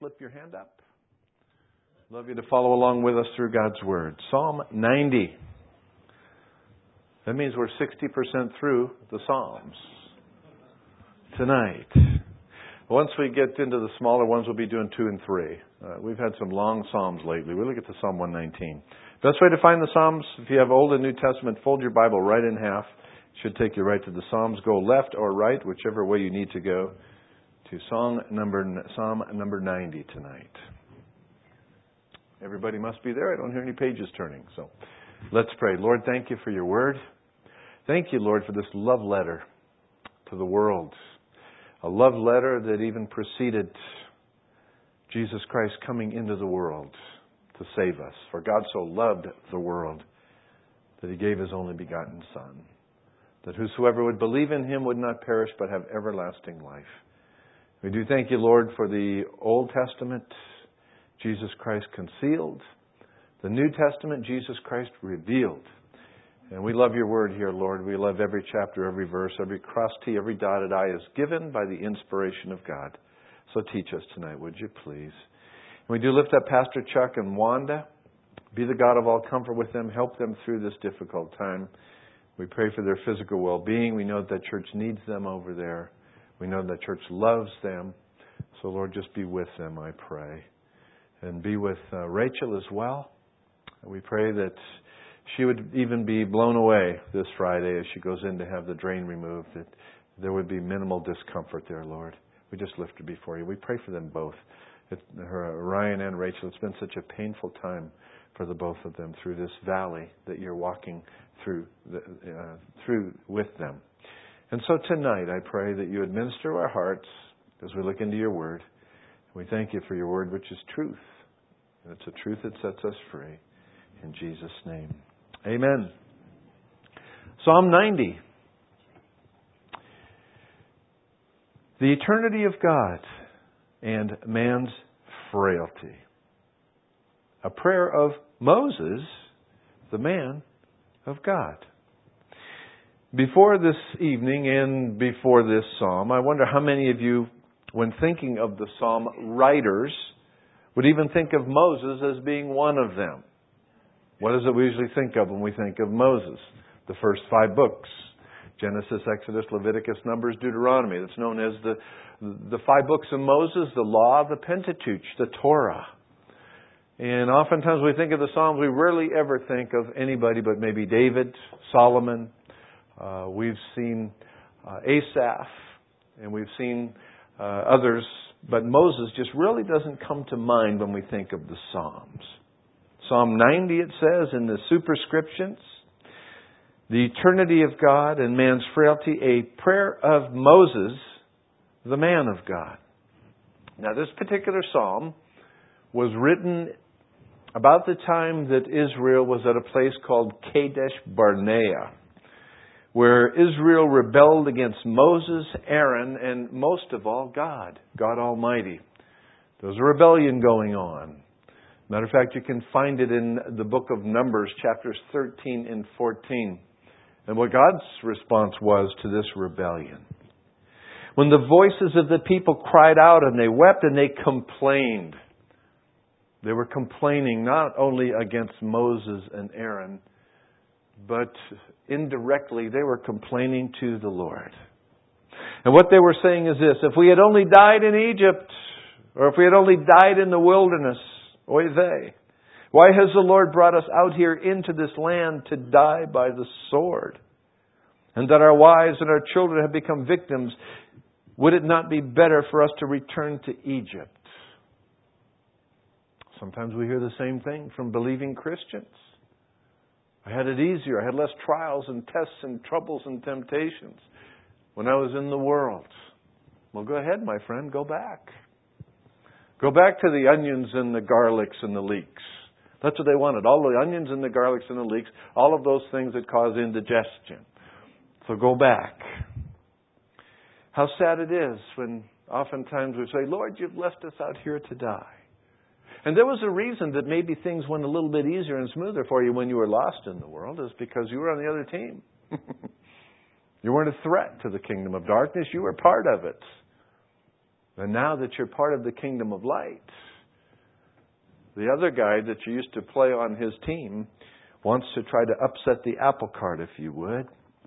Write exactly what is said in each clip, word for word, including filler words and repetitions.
Flip your hand up. Love you to follow along with us through God's Word. Psalm ninety. That means we're sixty percent through the Psalms tonight. Once we get into the smaller ones, we'll be doing two and three. Uh, we've had some long Psalms lately. We look at the Psalm one nineteen. Best way to find the Psalms, if you have Old and New Testament, fold your Bible right in half. It should take you right to the Psalms. Go left or right, whichever way you need to go, to Psalm number, Psalm number ninety tonight. Everybody must be there. I don't hear any pages turning. So let's pray. Lord, thank you for your word. Thank you, Lord, for this love letter to the world. A love letter that even preceded Jesus Christ coming into the world to save us. For God so loved the world that He gave His only begotten Son, that whosoever would believe in Him would not perish but have everlasting life. We do thank you, Lord, for the Old Testament, Jesus Christ concealed. The New Testament, Jesus Christ revealed. And we love your word here, Lord. We love every chapter, every verse, every cross T, every dotted I is given by the inspiration of God. So teach us tonight, would you please? And we do lift up Pastor Chuck and Wanda. Be the God of all comfort with them. Help them through this difficult time. We pray for their physical well-being. We know that church needs them over there. We know that church loves them. So, Lord, just be with them, I pray. And be with uh, Rachel as well. We pray that she would even be blown away this Friday as she goes in to have the drain removed, that there would be minimal discomfort there, Lord. We just lift her before you. We pray for them both, it, her, Ryan and Rachel. It's been such a painful time for the both of them through this valley that you're walking through, the, uh, through with them. And so tonight, I pray that you administer our hearts as we look into your word. We thank you for your word, which is truth. And it's a truth that sets us free. In Jesus' name. Amen. Psalm ninety. The eternity of God and man's frailty. A prayer of Moses, the man of God. Before this evening and before this psalm, I wonder how many of you, when thinking of the psalm writers, would even think of Moses as being one of them. What is it we usually think of when we think of Moses? The first five books. Genesis, Exodus, Leviticus, Numbers, Deuteronomy. That's known as the, the five books of Moses, the law, the Pentateuch, the Torah. And oftentimes we think of the Psalms, we rarely ever think of anybody but maybe David, Solomon. Uh, we've seen uh, Asaph, and we've seen uh, others, but Moses just really doesn't come to mind when we think of the Psalms. Psalm ninety, it says in the superscriptions, the eternity of God and man's frailty, a prayer of Moses, the man of God. Now, this particular psalm was written about the time that Israel was at a place called Kadesh Barnea, where Israel rebelled against Moses, Aaron, and most of all, God, God Almighty. There was a rebellion going on. Matter of fact, you can find it in the book of Numbers, chapters thirteen and fourteen. And what God's response was to this rebellion. When the voices of the people cried out and they wept and they complained. They were complaining not only against Moses and Aaron, but indirectly they were complaining to the Lord. And what they were saying is this: if we had only died in Egypt, or if we had only died in the wilderness, oy vey, why has the Lord brought us out here into this land to die by the sword? And that our wives and our children have become victims. Would it not be better for us to return to Egypt? Sometimes we hear the same thing from believing Christians. I had it easier. I had less trials and tests and troubles and temptations when I was in the world. Well, go ahead, my friend. Go back. Go back to the onions and the garlics and the leeks. That's what they wanted. All the onions and the garlics and the leeks. All of those things that cause indigestion. So go back. How sad it is when oftentimes we say, Lord, you've left us out here to die. And there was a reason that maybe things went a little bit easier and smoother for you when you were lost in the world, is because you were on the other team. You weren't a threat to the kingdom of darkness. You were part of it. And now that you're part of the kingdom of light, the other guy that you used to play on his team wants to try to upset the apple cart, if you would.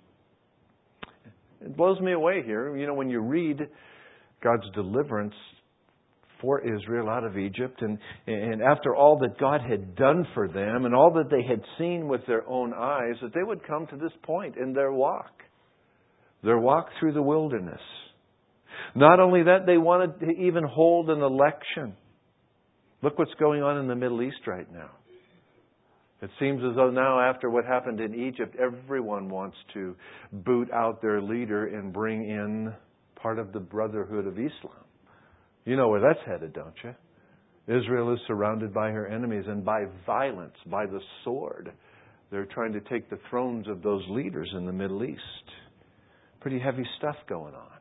It blows me away here. You know, when you read God's deliverance for Israel out of Egypt, and, and after all that God had done for them and all that they had seen with their own eyes, that they would come to this point in their walk, their walk through the wilderness. Not only that, they wanted to even hold an election. Look what's going on in the Middle East right now. It seems as though now, after what happened in Egypt, everyone wants to boot out their leader and bring in part of the Brotherhood of Islam. You know where that's headed, don't you? Israel is surrounded by her enemies, and by violence, by the sword, they're trying to take the thrones of those leaders in the Middle East. Pretty heavy stuff going on.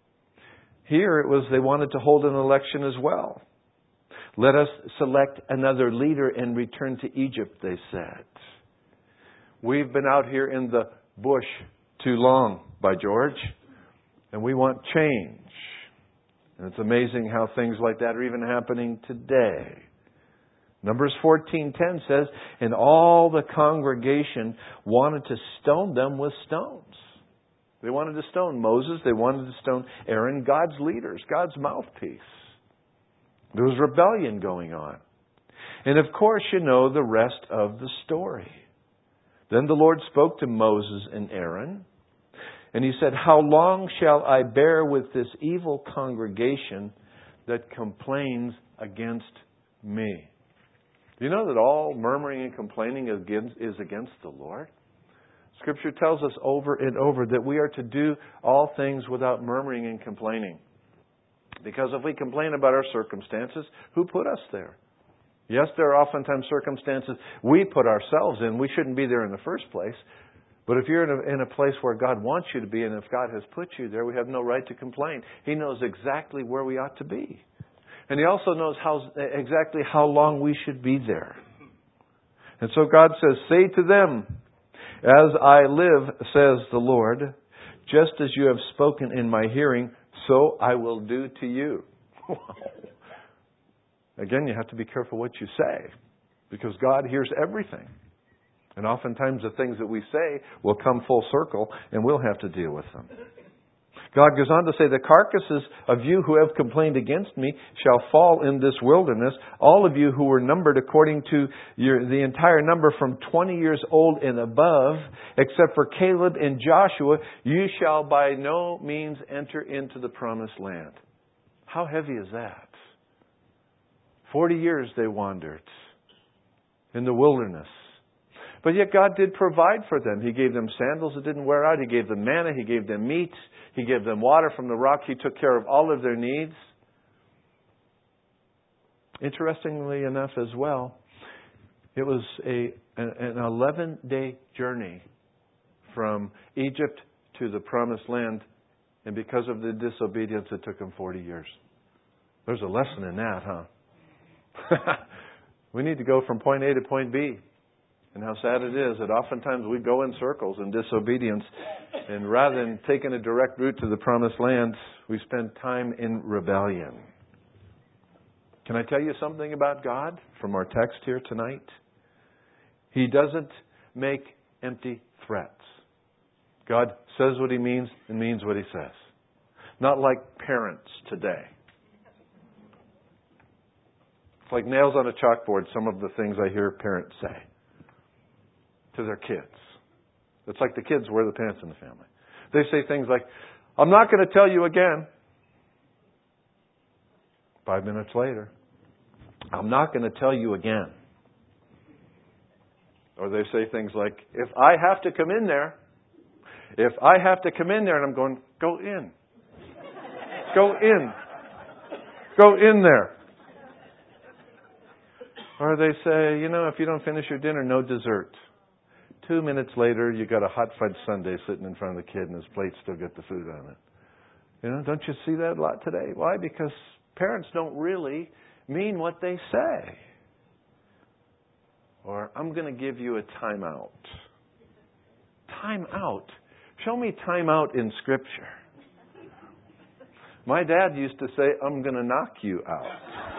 Here it was they wanted to hold an election as well. Let us select another leader and return to Egypt, they said. We've been out here in the bush too long, by George, and we want change. And it's amazing how things like that are even happening today. Numbers fourteen ten says, and all the congregation wanted to stone them with stones. They wanted to stone Moses. They wanted to stone Aaron, God's leaders, God's mouthpiece. There was rebellion going on. And of course, you know the rest of the story. Then the Lord spoke to Moses and Aaron, and He said, how long shall I bear with this evil congregation that complains against me? Do you know that all murmuring and complaining is against the Lord? Scripture tells us over and over that we are to do all things without murmuring and complaining. Because if we complain about our circumstances, who put us there? Yes, there are oftentimes circumstances we put ourselves in. We shouldn't be there in the first place. But if you're in a, in a place where God wants you to be, and if God has put you there, we have no right to complain. He knows exactly where we ought to be. And He also knows how exactly how long we should be there. And so God says, say to them, as I live, says the Lord, just as you have spoken in my hearing, so I will do to you. Again, you have to be careful what you say, because God hears everything. And oftentimes the things that we say will come full circle, and we'll have to deal with them. God goes on to say, the carcasses of you who have complained against me shall fall in this wilderness. All of you who were numbered according to your, the entire number from twenty years old and above, except for Caleb and Joshua, you shall by no means enter into the promised land. How heavy is that? Forty years they wandered in the wilderness. But yet God did provide for them. He gave them sandals that didn't wear out. He gave them manna. He gave them meat. He gave them water from the rock. He took care of all of their needs. Interestingly enough as well, it was a an eleven-day journey from Egypt to the Promised Land. And because of the disobedience, it took them forty years. There's a lesson in that, huh? We need to go from point A to point B. And how sad it is that oftentimes we go in circles in disobedience, and rather than taking a direct route to the Promised Land, we spend time in rebellion. Can I tell you something about God from our text here tonight? He doesn't make empty threats. God says what He means and means what He says. Not like parents today. It's like nails on a chalkboard, some of the things I hear parents say to their kids. It's like the kids wear the pants in the family. They say things like, I'm not going to tell you again. Five minutes later, I'm not going to tell you again. Or they say things like, if I have to come in there, if I have to come in there, and I'm going, go in. Go in. Go in there. Or they say, you know, if you don't finish your dinner, no dessert. Two minutes later, you got a hot fudge sundae sitting in front of the kid, and his plate's still got the food on it. You know, don't you see that a lot today? Why? Because parents don't really mean what they say. Or, I'm going to give you a timeout. Time out? Show me time out in Scripture. My dad used to say, I'm going to knock you out.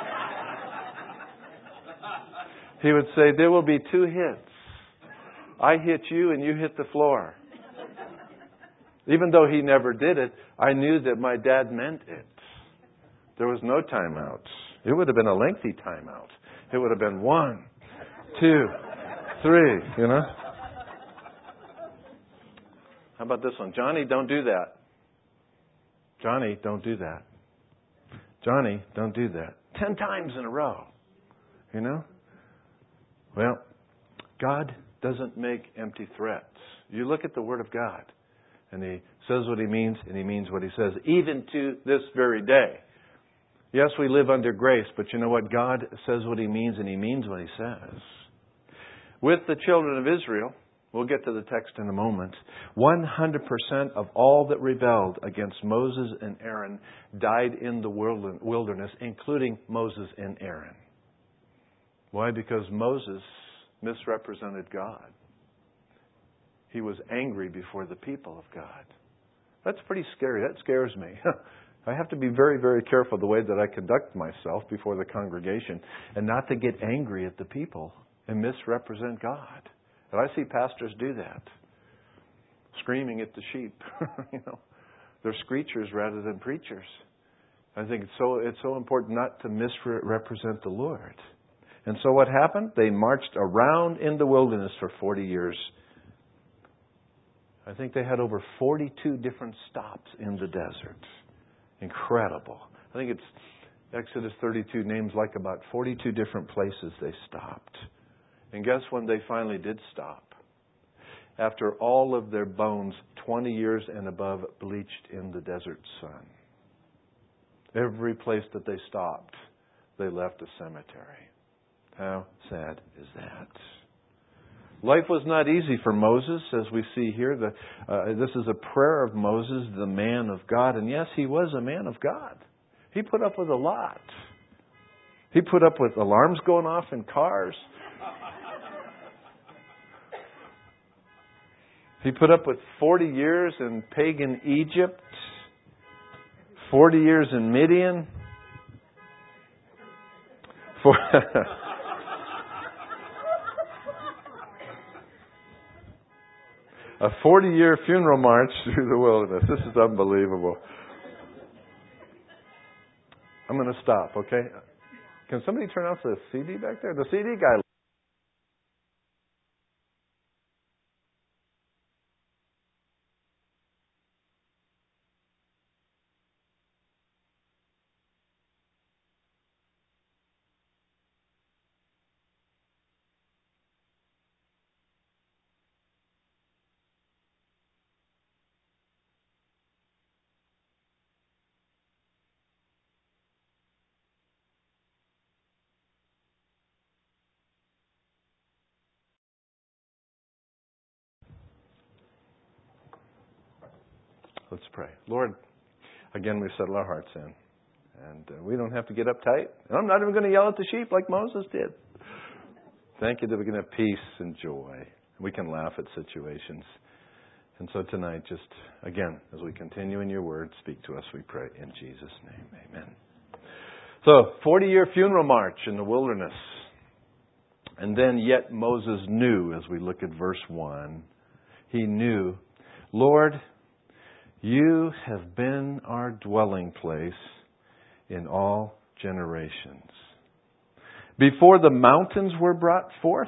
He would say, there will be two hits. I hit you and you hit the floor. Even though he never did it, I knew that my dad meant it. There was no timeouts. It would have been a lengthy timeout. It would have been one, two, three, you know. How about this one? Johnny, don't do that. Johnny, don't do that. Johnny, don't do that. Ten times in a row. You know? Well, God doesn't make empty threats. You look at the Word of God, and He says what He means, and He means what He says, even to this very day. Yes, we live under grace, but you know what? God says what He means, and He means what He says. With the children of Israel, we'll get to the text in a moment, one hundred percent of all that rebelled against Moses and Aaron died in the wilderness, including Moses and Aaron. Why? Because Moses misrepresented God. He was angry before the people of God. That's pretty scary. That scares me. I have to be very, very careful the way that I conduct myself before the congregation and not to get angry at the people and misrepresent God. And I see pastors do that, screaming at the sheep. You know, they're screechers rather than preachers. I think it's so it's so important not to misrepresent the Lord. And so what happened? They marched around in the wilderness for forty years. I think they had over forty-two different stops in the desert. Incredible. I think it's Exodus thirty-two names like about forty-two different places they stopped. And guess when they finally did stop? After all of their bones, twenty years and above, bleached in the desert sun. Every place that they stopped, they left a cemetery. How sad is that? Life was not easy for Moses, as we see here. The, uh, this is a prayer of Moses, the man of God. And yes, he was a man of God. He put up with a lot. He put up with alarms going off in cars. He put up with forty years in pagan Egypt, forty years in Midian. For a forty-year funeral march through the wilderness. This is unbelievable. I'm going to stop, okay? Can somebody turn off the C D back there? The C D guy. Let's pray. Lord, again, we've settled our hearts in. And uh, we don't have to get uptight. And I'm not even going to yell at the sheep like Moses did. Thank you that we can have peace and joy. We can laugh at situations. And so tonight, just again, as we continue in your word, speak to us, we pray. In Jesus' name, amen. So, forty-year funeral march in the wilderness. And then yet Moses knew, as we look at verse one, he knew, Lord, you have been our dwelling place in all generations. Before the mountains were brought forth,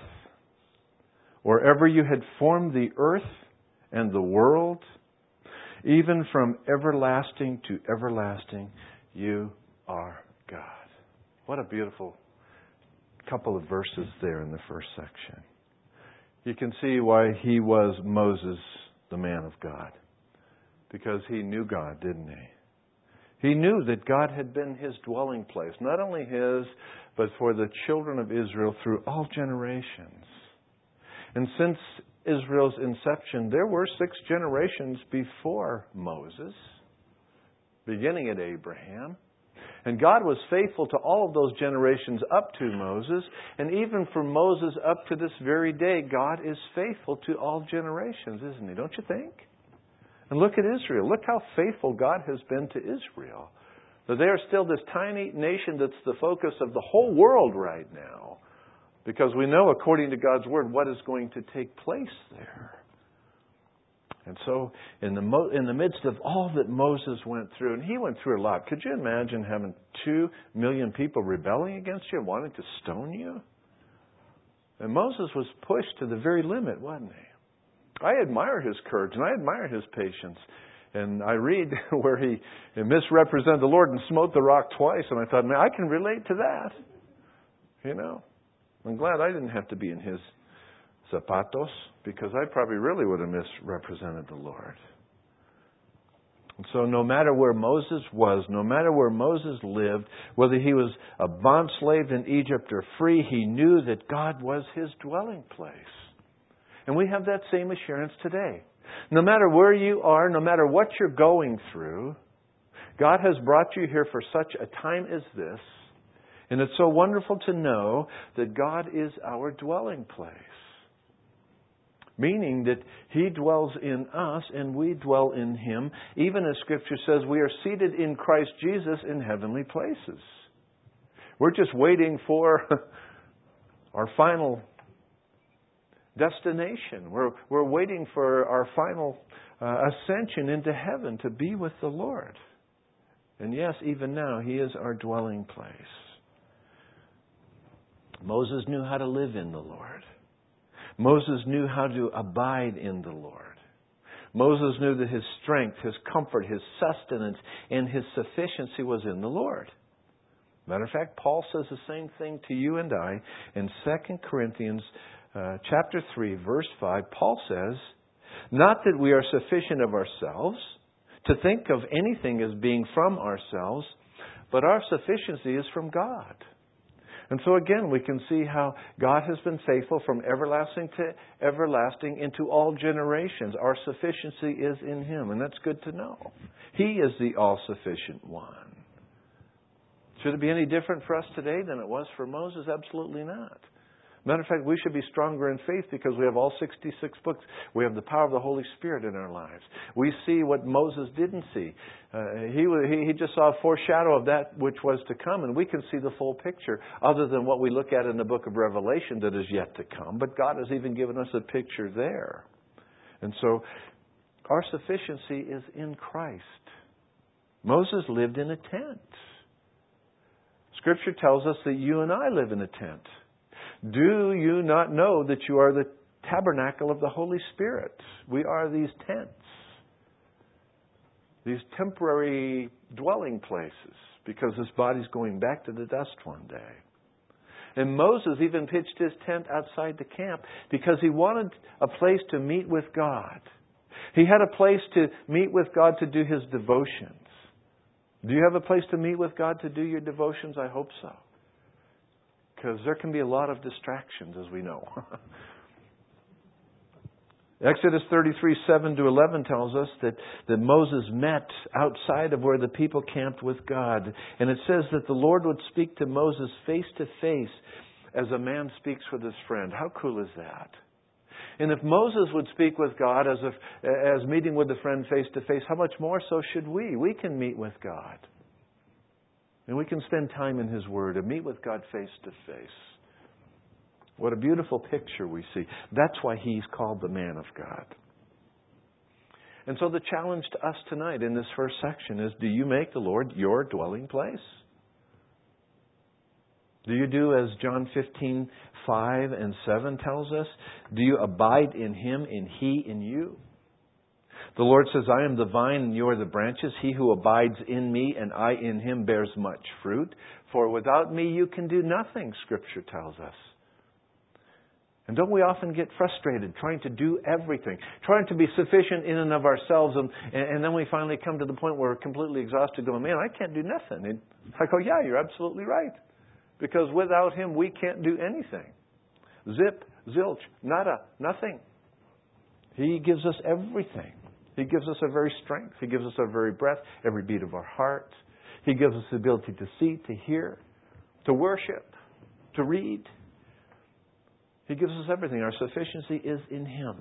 or ever you had formed the earth and the world, even from everlasting to everlasting, you are God. What a beautiful couple of verses there in the first section. You can see why he was Moses, the man of God. Because he knew God, didn't he? He knew that God had been his dwelling place. Not only his, but for the children of Israel through all generations. And since Israel's inception, there were six generations before Moses, beginning at Abraham. And God was faithful to all of those generations up to Moses. And even from Moses up to this very day, God is faithful to all generations, isn't he? Don't you think? And look at Israel. Look how faithful God has been to Israel That they are still this tiny nation that's the focus of the whole world right now. Because we know, according to God's Word, what is going to take place there. And so, in the mo- in the midst of all that Moses went through, and he went through a lot. Could you imagine having two million people rebelling against you, wanting to stone you? And Moses was pushed to the very limit, wasn't he? I admire his courage, and I admire his patience. And I read where he misrepresented the Lord and smote the rock twice, and I thought, man, I can relate to that. You know, I'm glad I didn't have to be in his zapatos, because I probably really would have misrepresented the Lord. And so no matter where Moses was, no matter where Moses lived, whether he was a bond slave in Egypt or free, he knew that God was his dwelling place. And we have that same assurance today. No matter where you are, no matter what you're going through, God has brought you here for such a time as this. And it's so wonderful to know that God is our dwelling place. Meaning that He dwells in us and we dwell in Him. Even as Scripture says, we are seated in Christ Jesus in heavenly places. We're just waiting for our final destination. We're, we're waiting for our final uh, ascension into heaven to be with the Lord. And yes, even now, He is our dwelling place. Moses knew how to live in the Lord. Moses knew how to abide in the Lord. Moses knew that his strength, his comfort, his sustenance, and his sufficiency was in the Lord. Matter of fact, Paul says the same thing to you and I in Second Corinthians uh, chapter three, verse five. Paul says, not that we are sufficient of ourselves to think of anything as being from ourselves, but our sufficiency is from God. And so again, we can see how God has been faithful from everlasting to everlasting into all generations. Our sufficiency is in Him, and that's good to know. He is the all-sufficient one. Should it be any different for us today than it was for Moses? Absolutely not. Matter of fact, we should be stronger in faith because we have all sixty-six books. We have the power of the Holy Spirit in our lives. We see what Moses didn't see. Uh, he, he he just saw a foreshadow of that which was to come, and we can see the full picture other than what we look at in the book of Revelation that is yet to come. But God has even given us a picture there. And so our sufficiency is in Christ. Moses lived in a tent. Scripture tells us that you and I live in a tent. Do you not know that you are the tabernacle of the Holy Spirit? We are these tents. These temporary dwelling places. Because this body's going back to the dust one day. And Moses even pitched his tent outside the camp because he wanted a place to meet with God. He had a place to meet with God to do his devotions. Do you have a place to meet with God to do your devotions? I hope so. Because there can be a lot of distractions, as we know. Exodus thirty-three, seven to eleven tells us that, that Moses met outside of where the people camped with God. And it says that the Lord would speak to Moses face to face as a man speaks with his friend. How cool is that? And if Moses would speak with God as, if, as meeting with a friend face to face, how much more so should we? We can meet with God. And we can spend time in His Word and meet with God face to face. What a beautiful picture we see. That's why He's called the man of God. And so the challenge to us tonight in this first section is, do you make the Lord your dwelling place? Do you do as John fifteen, five and seven tells us? Do you abide in Him and He in you? The Lord says, I am the vine and you are the branches. He who abides in me and I in him bears much fruit. For without me you can do nothing, Scripture tells us. And don't we often get frustrated trying to do everything, trying to be sufficient in and of ourselves, and, and then we finally come to the point where we're completely exhausted going, man, I can't do nothing. And I go, yeah, you're absolutely right. Because without Him we can't do anything. Zip, zilch, nada, nothing. He gives us everything. He gives us our very strength. He gives us our very breath, every beat of our heart. He gives us the ability to see, to hear, to worship, to read. He gives us everything. Our sufficiency is in Him.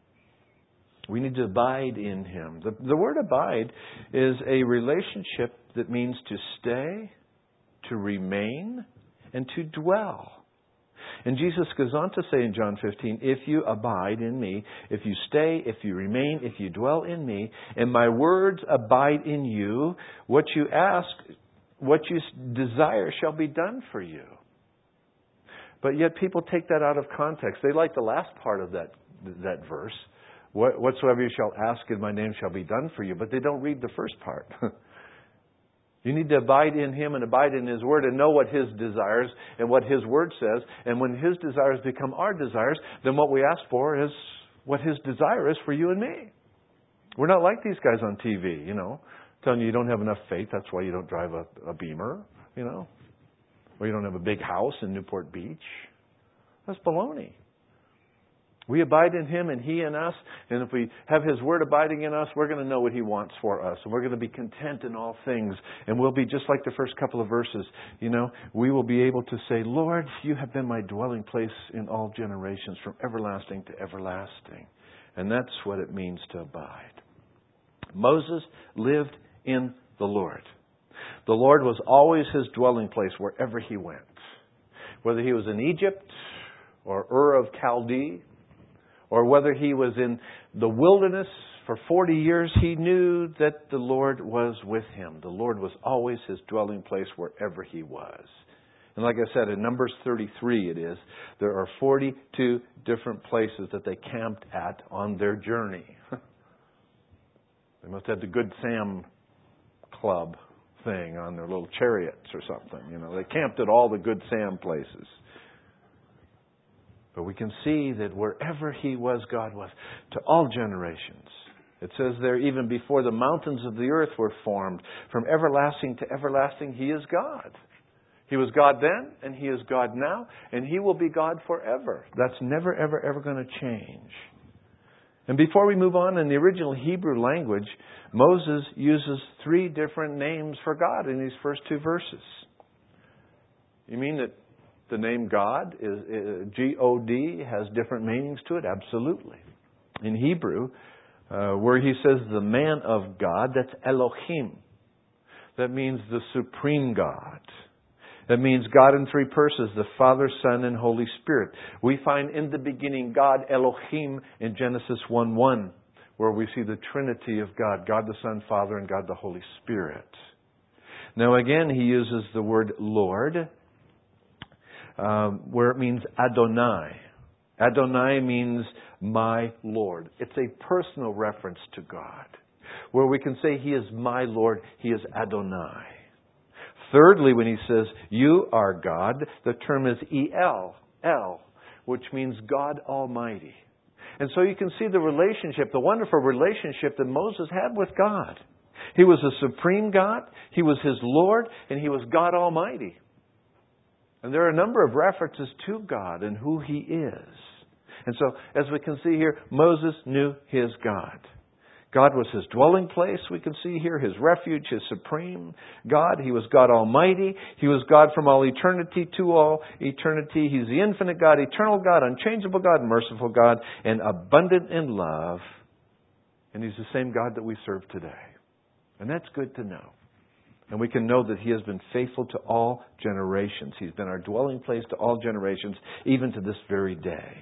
We need to abide in Him. The, the word abide is a relationship that means to stay, to remain, and to dwell. And Jesus goes on to say in John fifteen, if you abide in me, if you stay, if you remain, if you dwell in me, and my words abide in you, what you ask, what you desire shall be done for you. But yet people take that out of context. They like the last part of that, that verse. Whatsoever you shall ask in my name shall be done for you. But they don't read the first part. You need to abide in Him and abide in His Word and know what His desires and what His Word says. And when His desires become our desires, then what we ask for is what His desire is for you and me. We're not like these guys on T V, you know, telling you you don't have enough faith, that's why you don't drive a, a Beamer, you know, or you don't have a big house in Newport Beach. That's baloney. We abide in Him and He in us. And if we have His Word abiding in us, we're going to know what He wants for us. And we're going to be content in all things. And we'll be just like the first couple of verses. You know, we will be able to say, Lord, you have been my dwelling place in all generations, from everlasting to everlasting. And that's what it means to abide. Moses lived in the Lord. The Lord was always his dwelling place wherever he went. Whether he was in Egypt or Ur of Chaldee, or whether he was in the wilderness for forty years, he knew that the Lord was with him. The Lord was always his dwelling place wherever he was. And like I said, in Numbers thirty-three it is, there are forty-two different places that they camped at on their journey. They must have the Good Sam Club thing on their little chariots or something. You know, they camped at all the Good Sam places. But we can see that wherever he was, God was, to all generations. It says there, even before the mountains of the earth were formed, from everlasting to everlasting, He is God. He was God then, and He is God now, and He will be God forever. That's never, ever, ever going to change. And before we move on, in the original Hebrew language, Moses uses three different names for God in these first two verses. You mean that the name God, is, G O D, has different meanings to it? Absolutely. In Hebrew, uh, where he says the man of God, that's Elohim. That means the supreme God. That means God in three persons, the Father, Son, and Holy Spirit. We find in the beginning God, Elohim, in Genesis one one, where we see the Trinity of God, God the Son, Father, and God the Holy Spirit. Now again, he uses the word Lord, Um, where it means Adonai. Adonai means my Lord. It's a personal reference to God. Where we can say He is my Lord, He is Adonai. Thirdly, when he says, you are God, the term is El, El, which means God Almighty. And so you can see the relationship, the wonderful relationship that Moses had with God. He was a supreme God, He was His Lord, and He was God Almighty. And there are a number of references to God and who He is. And so, as we can see here, Moses knew his God. God was his dwelling place, we can see here, his refuge, his supreme God. He was God Almighty. He was God from all eternity to all eternity. He's the infinite God, eternal God, unchangeable God, merciful God, and abundant in love. And He's the same God that we serve today. And that's good to know. And we can know that He has been faithful to all generations. He's been our dwelling place to all generations, even to this very day.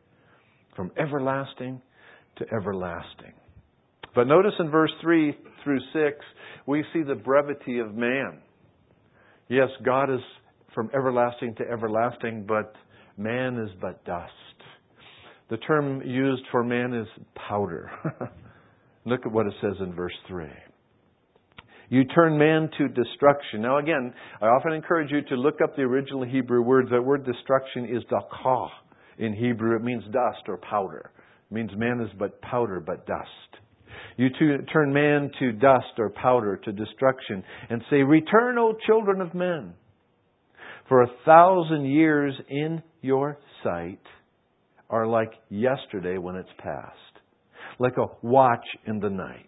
From everlasting to everlasting. But notice in verse three through six, we see the brevity of man. Yes, God is from everlasting to everlasting, but man is but dust. The term used for man is powder. Look at what it says in verse three. You turn man to destruction. Now again, I often encourage you to look up the original Hebrew words. That word destruction is dakah in Hebrew. It means dust or powder. It means man is but powder, but dust. You turn man to dust or powder, to destruction, and say, return, O children of men. For a thousand years in your sight are like yesterday when it's past, like a watch in the night.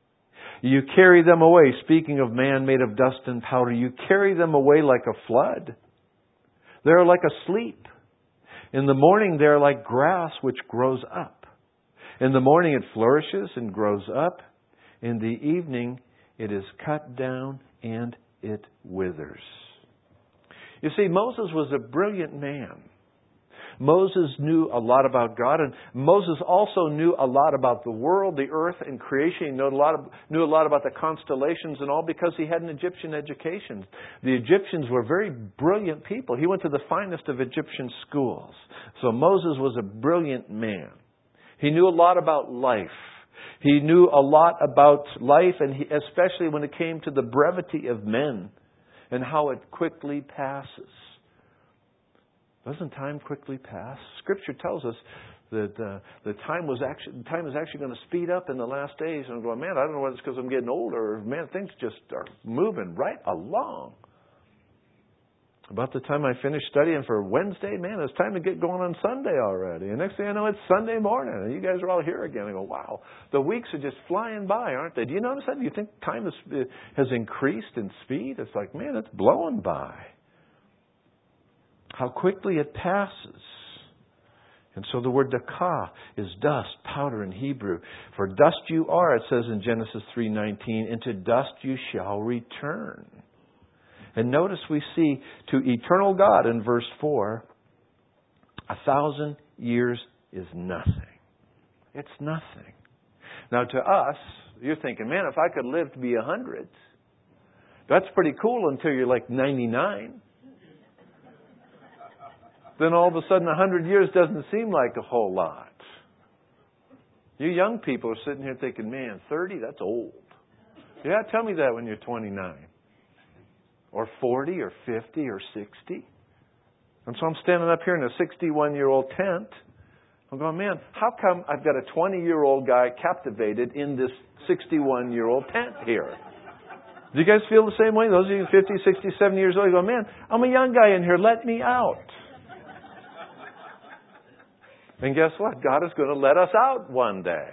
You carry them away. Speaking of man made of dust and powder, you carry them away like a flood. They are like asleep. In the morning they are like grass which grows up. In the morning it flourishes and grows up. In the evening it is cut down and it withers. You see, Moses was a brilliant man. Moses knew a lot about God, and Moses also knew a lot about the world, the earth, and creation. He knew a lot of, knew a lot about the constellations and all because he had an Egyptian education. The Egyptians were very brilliant people. He went to the finest of Egyptian schools. So Moses was a brilliant man. He knew a lot about life. He knew a lot about life, and he, especially when it came to the brevity of men and how it quickly passes. Doesn't time quickly pass? Scripture tells us that uh, the time was actually time is actually going to speed up in the last days. And I'm going, man, I don't know whether it's because I'm getting older or, man, things just are moving right along. About the time I finish studying for Wednesday, man, it's time to get going on Sunday already. And next thing I know, it's Sunday morning. And you guys are all here again. I go, wow, the weeks are just flying by, aren't they? Do you notice that? Do you think time has, has increased in speed? It's like, man, it's blowing by. How quickly it passes. And so the word dakah is dust, powder in Hebrew. For dust you are, it says in Genesis three nineteen, and to dust you shall return. And notice we see to eternal God in verse four, a thousand years is nothing. It's nothing. Now to us, you're thinking, man, if I could live to be a hundred, that's pretty cool until you're like ninety-nine. Then all of a sudden a hundred years doesn't seem like a whole lot. You young people are sitting here thinking, man, thirty, that's old. Yeah, tell me that when you're twenty-nine. Or forty or fifty or sixty. And so I'm standing up here in a sixty-one-year-old tent. I'm going, man, how come I've got a twenty-year-old guy captivated in this sixty-one-year-old tent here? Do you guys feel the same way? Those of you fifty, sixty, seventy years old, you go, man, I'm a young guy in here. Let me out. And guess what? God is going to let us out one day.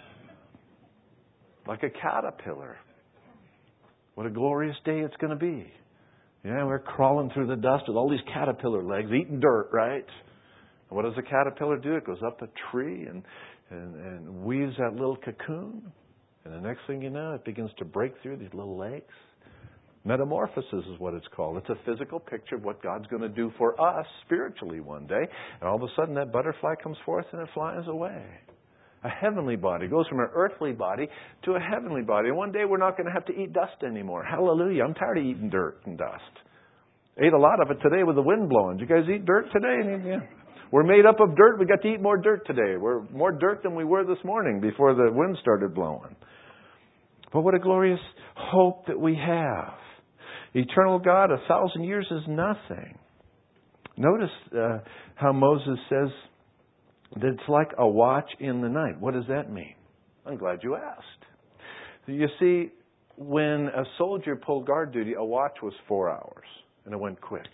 Like a caterpillar. What a glorious day it's going to be. Yeah, we're crawling through the dust with all these caterpillar legs, eating dirt, right? And what does a caterpillar do? It goes up a tree and, and, and weaves that little cocoon. And the next thing you know, it begins to break through these little legs. Metamorphosis is what it's called. It's a physical picture of what God's going to do for us spiritually one day. And all of a sudden that butterfly comes forth and it flies away. A heavenly body goes from an earthly body to a heavenly body. And one day we're not going to have to eat dust anymore. Hallelujah. I'm tired of eating dirt and dust. Ate a lot of it today with the wind blowing. Did you guys eat dirt today? Yeah. We're made up of dirt. We got to eat more dirt today. We're more dirt than we were this morning before the wind started blowing. But what a glorious hope that we have. Eternal God, a thousand years is nothing. Notice uh, how Moses says that it's like a watch in the night. What does that mean? I'm glad you asked. You see, when a soldier pulled guard duty, a watch was four hours, and it went quick.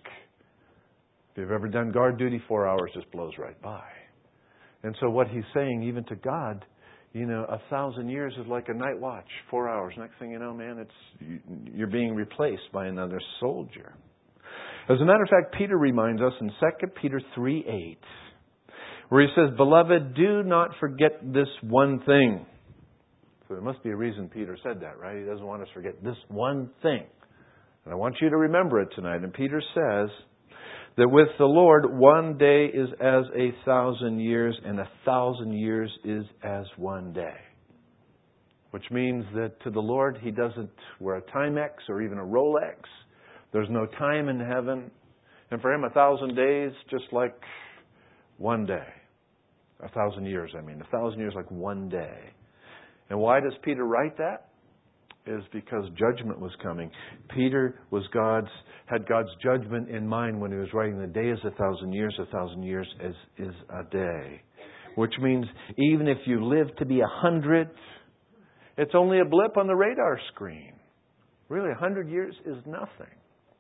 If you've ever done guard duty, four hours just blows right by. And so what he's saying, even to God, you know, a thousand years is like a night watch, four hours. Next thing you know, man, it's you're being replaced by another soldier. As a matter of fact, Peter reminds us in Second Peter three eight, where he says, "Beloved, do not forget this one thing." So there must be a reason Peter said that, right? He doesn't want us to forget this one thing. And I want you to remember it tonight. And Peter says that with the Lord, one day is as a thousand years, and a thousand years is as one day. Which means that to the Lord, He doesn't wear a Timex or even a Rolex. There's no time in heaven. And for Him, a thousand days, just like one day. A thousand years, I mean. A thousand years like one day. And why does Peter write that? Is because judgment was coming. Peter was God's had God's judgment in mind when he was writing, the day is a thousand years, a thousand years is, is a day. Which means even if you live to be a hundred, it's only a blip on the radar screen. Really, a hundred years is nothing.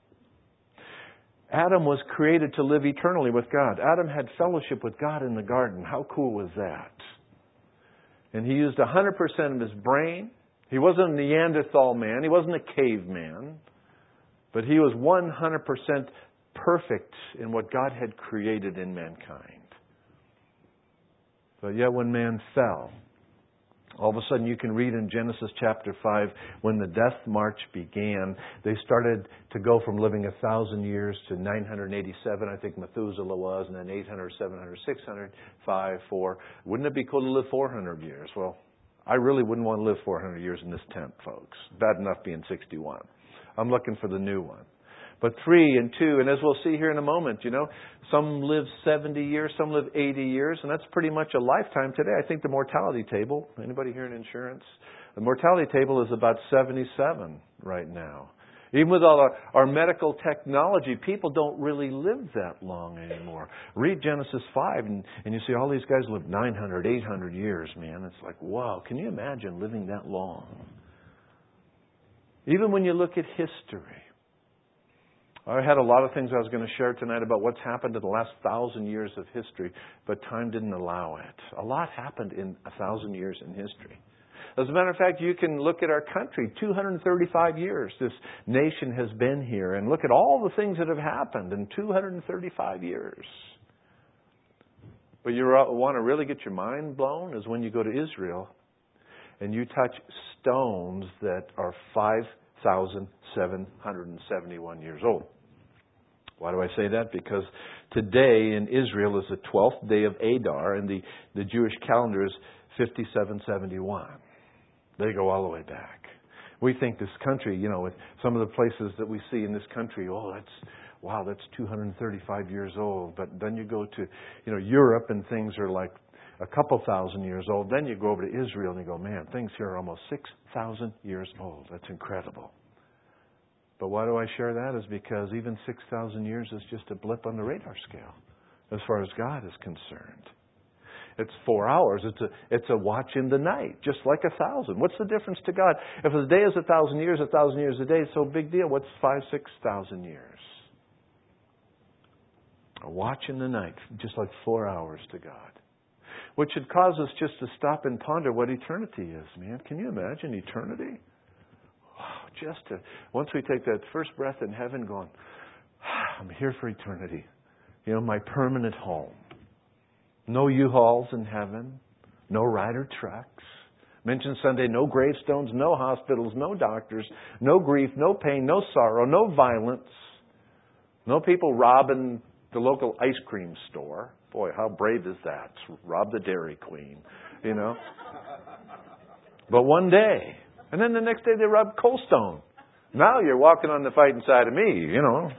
Adam was created to live eternally with God. Adam had fellowship with God in the garden. How cool was that? And he used one hundred percent of his brain. He wasn't a Neanderthal man. He wasn't a caveman. But he was one hundred percent perfect in what God had created in mankind. But yet when man fell, All of a sudden you can read in Genesis chapter five, when the death march began, they started to go from living a thousand years to nine hundred eighty-seven, I think Methuselah was, and then eight hundred, seven hundred, six hundred, five, four. Wouldn't it be cool to live four hundred years? Well, I really wouldn't want to live four hundred years in this tent, folks. Bad enough being sixty-one. I'm looking for the new one. But three and two, and as we'll see here in a moment, you know, some live seventy years, some live eighty years, and that's pretty much a lifetime today. I think the mortality table, anybody here in insurance? The mortality table is about seventy-seven right now. Even with all our, our medical technology, people don't really live that long anymore. Read Genesis five, and, and you see all these guys live nine hundred, eight hundred years, man. It's like, wow, can you imagine living that long? Even when you look at history. I had a lot of things I was going to share tonight about what's happened in the last thousand years of history, but time didn't allow it. A lot happened in a thousand years in history. As a matter of fact, you can look at our country. two hundred thirty-five years this nation has been here, and look at all the things that have happened in two hundred thirty-five years. But you want to really get your mind blown is when you go to Israel and you touch stones that are five thousand seven hundred seventy-one years old. Why do I say that? Because today in Israel is the twelfth day of Adar, and the, the Jewish calendar is fifty-seven seventy-one. They go all the way back. We think this country, you know, with some of the places that we see in this country, oh, that's, wow, that's two hundred thirty-five years old. But then you go to, you know, Europe and things are like a couple thousand years old. Then you go over to Israel and you go, man, things here are almost six thousand years old. That's incredible. But why do I share that? Is because even six thousand years is just a blip on the radar scale as far as God is concerned. It's four hours. It's a, it's a watch in the night, just like a thousand. What's the difference to God? If a day is a thousand years, a thousand years a day, it's so big deal. What's five, six thousand years? A watch in the night, just like four hours to God. Which should cause us just to stop and ponder what eternity is, man. Can you imagine eternity? Wow, just to, once we take that first breath in heaven going, I'm here for eternity. You know, my permanent home. No U-Hauls in heaven. No Ryder trucks. Mentioned Sunday, no gravestones, no hospitals, no doctors, no grief, no pain, no sorrow, no violence. No people robbing the local ice cream store. Boy, how brave is that? Rob the Dairy Queen, you know. But one day, and then the next day they rob Cold Stone. Now you're walking on the fighting side of me, you know.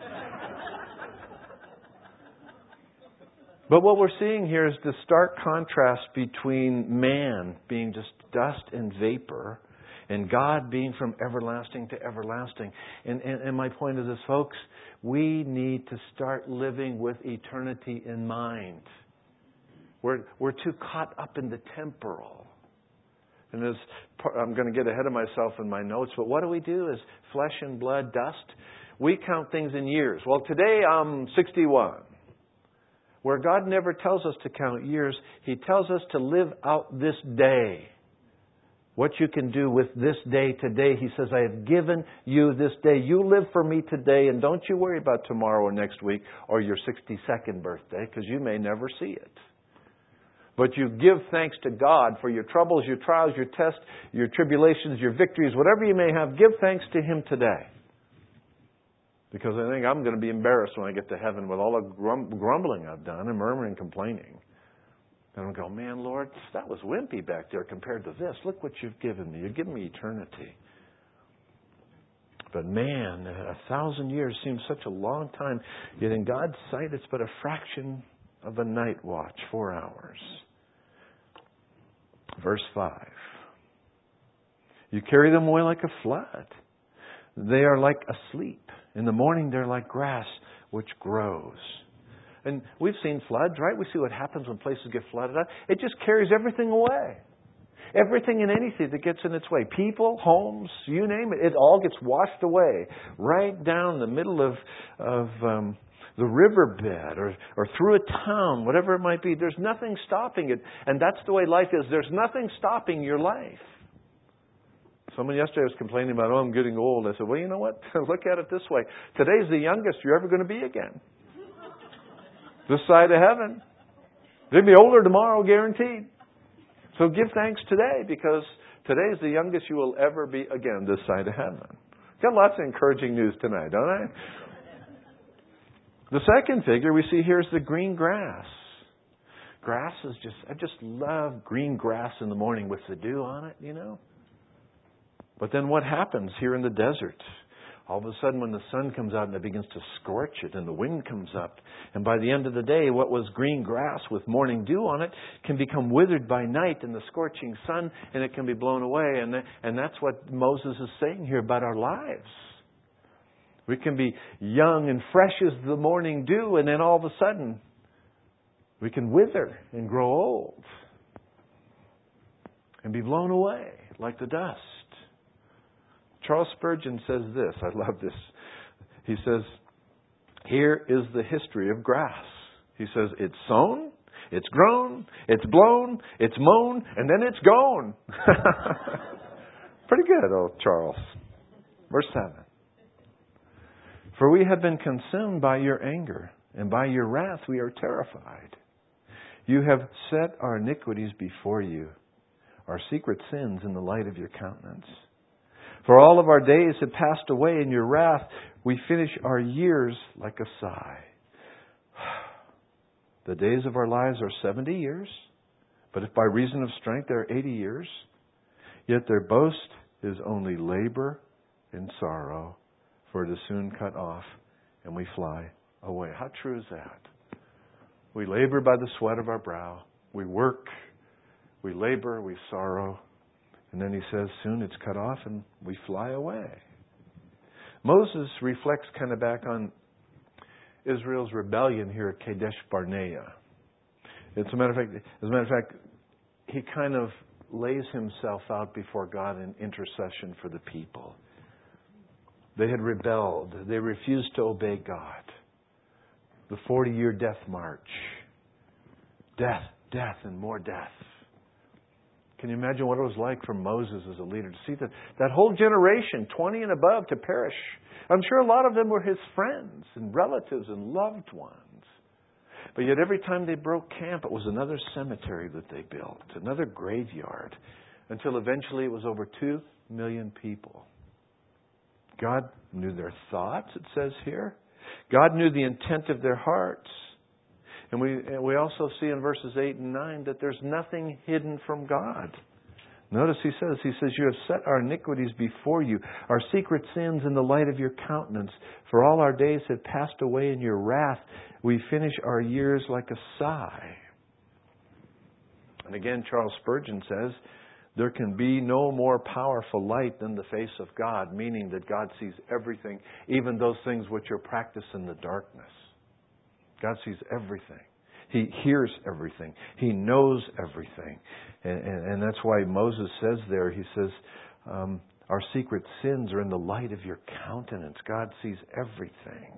But what we're seeing here is the stark contrast between man being just dust and vapor and God being from everlasting to everlasting. And, and, and my point is this, folks, we need to start living with eternity in mind. We're, we're too caught up in the temporal. And as I'm going to get ahead of myself in my notes, but what do we do as flesh and blood, dust? We count things in years. Well, today I'm sixty-one. Where God never tells us to count years, He tells us to live out this day. What you can do with this day today. He says, I have given you this day. You live for me today, and don't you worry about tomorrow or next week or your sixty-second birthday, because you may never see it. But you give thanks to God for your troubles, your trials, your tests, your tribulations, your victories, whatever you may have, give thanks to Him today. Because I think I'm going to be embarrassed when I get to heaven with all the grum- grumbling I've done and murmuring and complaining. And I'll go, man, Lord, that was wimpy back there compared to this. Look what you've given me. You've given me eternity. But man, a thousand years seems such a long time. Yet in God's sight, it's but a fraction of a night watch, four hours. Verse five. You carry them away like a flood. They are like asleep. In the morning, they're like grass which grows. And we've seen floods, right? We see what happens when places get flooded out. It just carries everything away. Everything and anything that gets in its way. People, homes, you name it. It all gets washed away. Right down the middle of, of um, the riverbed or, or through a town, whatever it might be. There's nothing stopping it. And that's the way life is. There's nothing stopping your life. Someone yesterday was complaining about, oh, I'm getting old. I said, well, you know what? Look at it this way. Today's the youngest you're ever going to be again. This side of heaven. You'll be older tomorrow, guaranteed. So give thanks today, because today is the youngest you will ever be again this side of heaven. Got lots of encouraging news tonight, don't I? The second figure we see here is the green grass. Grass is just, I just love green grass in the morning with the dew on it, you know. But then what happens here in the desert? All of a sudden when the sun comes out and it begins to scorch it and the wind comes up. And by the end of the day, what was green grass with morning dew on it can become withered by night in the scorching sun, and it can be blown away. And, and that's what Moses is saying here about our lives. We can be young and fresh as the morning dew, and then all of a sudden we can wither and grow old and be blown away like the dust. Charles Spurgeon says this. I love this. He says, here is the history of grass. He says, it's sown, it's grown, it's blown, it's mown, and then it's gone. Pretty good, old Charles. Verse seven. For we have been consumed by your anger, and by your wrath we are terrified. You have set our iniquities before you, our secret sins in the light of your countenance. For all of our days have passed away in your wrath. We finish our years like a sigh. The days of our lives are seventy years, but if by reason of strength they are eighty years, yet their boast is only labor and sorrow, for it is soon cut off and we fly away. How true is that? We labor by the sweat of our brow. We work, we labor, we sorrow. And then he says, soon it's cut off and we fly away. Moses reflects kind of back on Israel's rebellion here at Kadesh Barnea. It's a matter of fact, as a matter of fact, he kind of lays himself out before God in intercession for the people. They had rebelled. They refused to obey God. The forty-year death march. Death, death, and more death. Can you imagine what it was like for Moses as a leader to see that, that whole generation, twenty and above, to perish? I'm sure a lot of them were his friends and relatives and loved ones. But yet every time they broke camp, it was another cemetery that they built, another graveyard, until eventually it was over two million people. God knew their thoughts, it says here. God knew the intent of their hearts. And we and we also see in verses eight and nine that there's nothing hidden from God. Notice he says, he says, you have set our iniquities before you, our secret sins in the light of your countenance. For all our days have passed away in your wrath. We finish our years like a sigh. And again, Charles Spurgeon says, there can be no more powerful light than the face of God, meaning that God sees everything, even those things which are practiced in the darkness. God sees everything. He hears everything. He knows everything. And, and, and that's why Moses says there, he says, um, our secret sins are in the light of your countenance. God sees everything.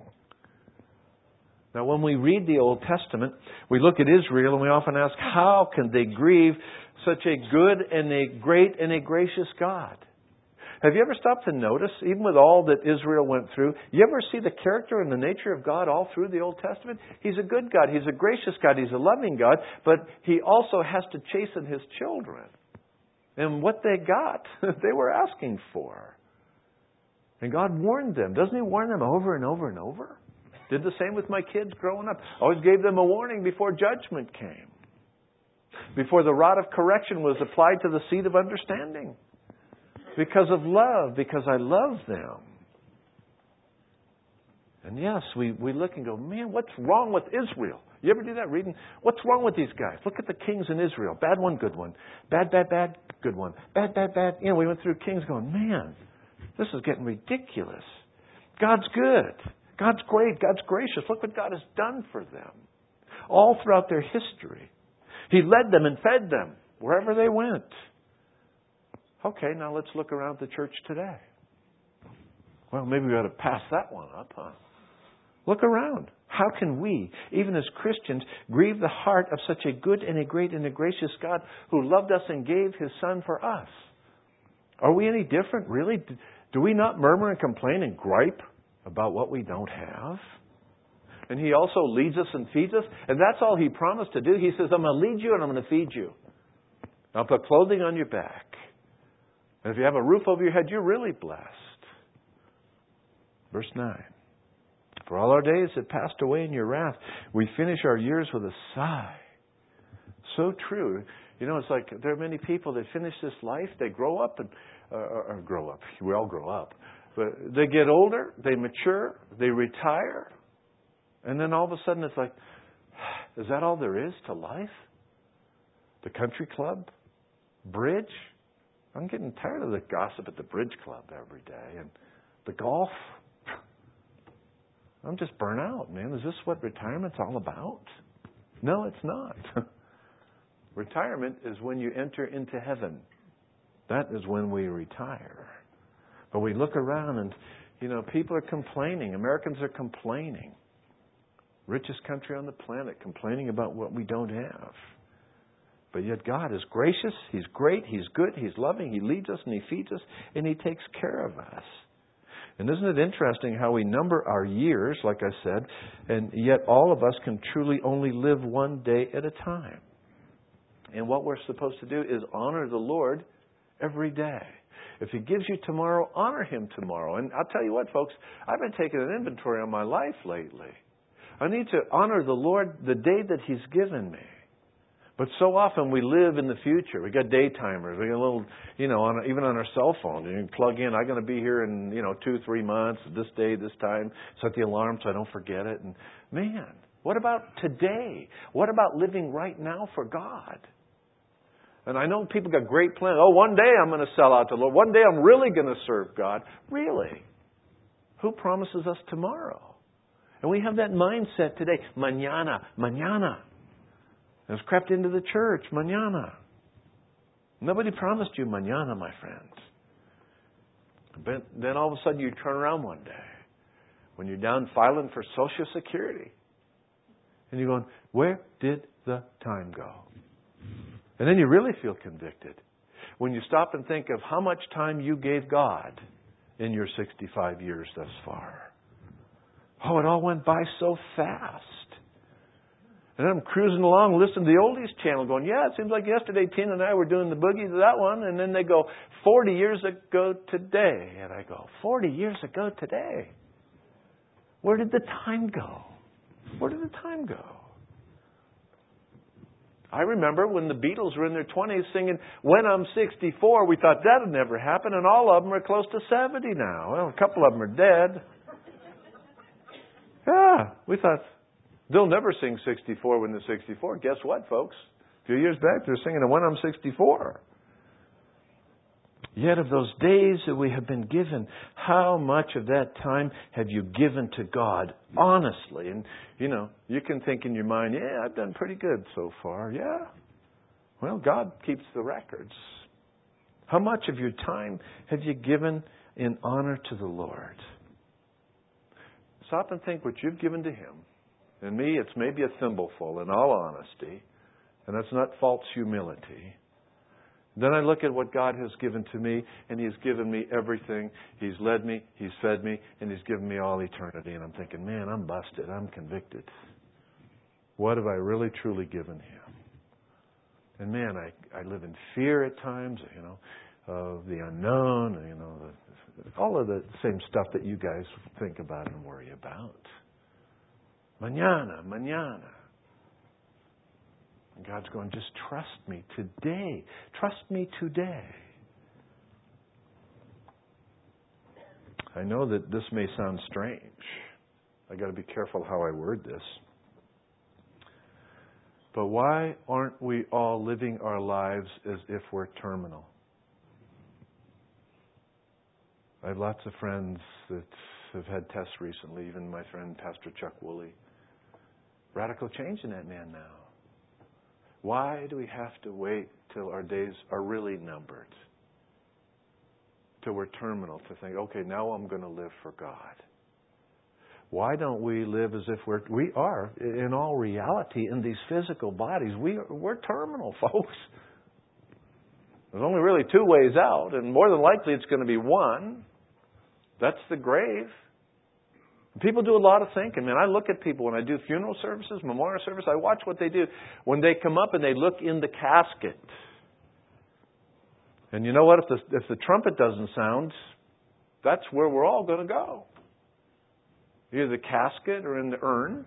Now, when we read the Old Testament, we look at Israel and we often ask, how can they grieve such a good and a great and a gracious God? Have you ever stopped to notice, even with all that Israel went through, you ever see the character and the nature of God all through the Old Testament? He's a good God. He's a gracious God. He's a loving God. But He also has to chasten His children. And what they got, they were asking for. And God warned them. Doesn't He warn them over and over and over? Did the same with my kids growing up. Always gave them a warning before judgment came. Before the rod of correction was applied to the seed of understanding. Because of love, because I love them. And yes, we, we look and go, man, what's wrong with Israel? You ever do that reading? What's wrong with these guys? Look at the kings in Israel. Bad one, good one. Bad, bad, bad, good one. Bad, bad, bad. You know, we went through kings going, man, this is getting ridiculous. God's good. God's great. God's gracious. Look what God has done for them. All throughout their history. He led them and fed them wherever they went. Okay, now let's look around the church today. Well, maybe we ought to pass that one up, huh? Look around. How can we, even as Christians, grieve the heart of such a good and a great and a gracious God who loved us and gave His Son for us? Are we any different, really? Do we not murmur and complain and gripe about what we don't have? And He also leads us and feeds us. And that's all He promised to do. He says, I'm going to lead you and I'm going to feed you. I'll put clothing on your back. And if you have a roof over your head, you're really blessed. Verse nine. For all our days have passed away in your wrath. We finish our years with a sigh. So true. You know, it's like there are many people that finish this life. They grow up and uh, or grow up. We all grow up. But they get older. They mature. They retire. And then all of a sudden it's like, is that all there is to life? The country club? Bridge? I'm getting tired of the gossip at the bridge club every day. And the golf? I'm just burnt out, man. Is this what retirement's all about? No, it's not. Retirement is when you enter into heaven. That is when we retire. But we look around and, you know, people are complaining. Americans are complaining. Richest country on the planet, complaining about what we don't have. But yet God is gracious. He's great. He's good. He's loving. He leads us and He feeds us and He takes care of us. And isn't it interesting how we number our years, like I said, and yet all of us can truly only live one day at a time. And what we're supposed to do is honor the Lord every day. If He gives you tomorrow, honor Him tomorrow. And I'll tell you what, folks, I've been taking an inventory on my life lately. I need to honor the Lord the day that He's given me. But so often we live in the future. We got day timers. We got a little, you know, on, even on our cell phone. You can plug in, I'm going to be here in, you know, two, three months, this day, this time. Set the alarm so I don't forget it. And man, what about today? What about living right now for God? And I know people got great plans. Oh, one day I'm going to sell out to the Lord. One day I'm really going to serve God. Really? Who promises us tomorrow? And we have that mindset today. Mañana, mañana. It's crept into the church. Mañana. Nobody promised you mañana, my friends. But then all of a sudden you turn around one day when you're down filing for Social Security. And you're going, where did the time go? And then you really feel convicted when you stop and think of how much time you gave God in your sixty-five years thus far. Oh, it all went by so fast. And I'm cruising along, listening to the Oldies channel going, yeah, it seems like yesterday Tina and I were doing the boogie to that one. And then they go, forty years ago today. And I go, forty years ago today? Where did the time go? Where did the time go? I remember when the Beatles were in their twenties singing, when I'm sixty-four, we thought that would never happen. And all of them are close to seventy now. Well, a couple of them are dead. Yeah, we thought, they'll never sing sixty-four when they're sixty-four. Guess what, folks? A few years back, they're singing when I'm sixty-four. Yet of those days that we have been given, how much of that time have you given to God honestly? And, you know, you can think in your mind, yeah, I've done pretty good so far. Yeah. Well, God keeps the records. How much of your time have you given in honor to the Lord? Stop and think what you've given to Him. And me, it's maybe a thimbleful, in all honesty. And that's not false humility. Then I look at what God has given to me, and He's given me everything. He's led me, He's fed me, and He's given me all eternity. And I'm thinking, man, I'm busted. I'm convicted. What have I really, truly given Him? And man, I, I live in fear at times, you know, of the unknown, you know, the, all of the same stuff that you guys think about and worry about. Mañana, mañana. And God's going, just trust me today. Trust me today. I know that this may sound strange. I got to be careful how I word this. But why aren't we all living our lives as if we're terminal? I have lots of friends that have had tests recently, even my friend Pastor Chuck Woolley. Radical change in that man now. Why do we have to wait till our days are really numbered? Till we're terminal to think, okay, now I'm going to live for God. Why don't we live as if we're, we are, in all reality, in these physical bodies, we are, we're terminal, folks. There's only really two ways out, and more than likely it's going to be one. That's the grave. People do a lot of thinking, man. I look at people when I do funeral services, memorial service, I watch what they do. When they come up and they look in the casket, And you know what? If the, if the trumpet doesn't sound, that's where we're all going to go. Either the casket or in the urn.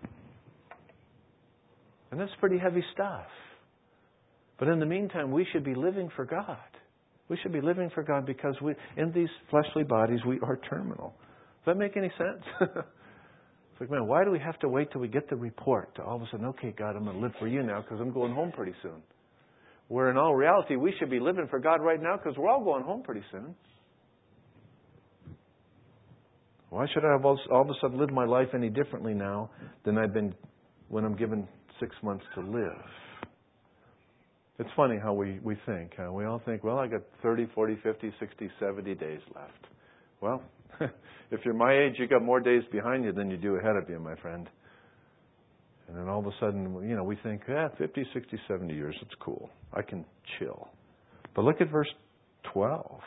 And that's pretty heavy stuff. But in the meantime, we should be living for God. We should be living for God because we, in these fleshly bodies, we are terminal. Does that make any sense? It's like, man, why do we have to wait till we get the report to all of a sudden, okay, God, I'm going to live for you now because I'm going home pretty soon. Where in all reality, we should be living for God right now because we're all going home pretty soon. Why should I have all, all of a sudden live my life any differently now than I've been when I'm given six months to live? It's funny how we, we think. Huh? We all think, well, I got thirty, forty, fifty, sixty, seventy days left. Well, if you're my age, you got more days behind you than you do ahead of you, my friend. And then all of a sudden, you know, we think, yeah, fifty, sixty, seventy years, it's cool. I can chill. But look at verse twelve.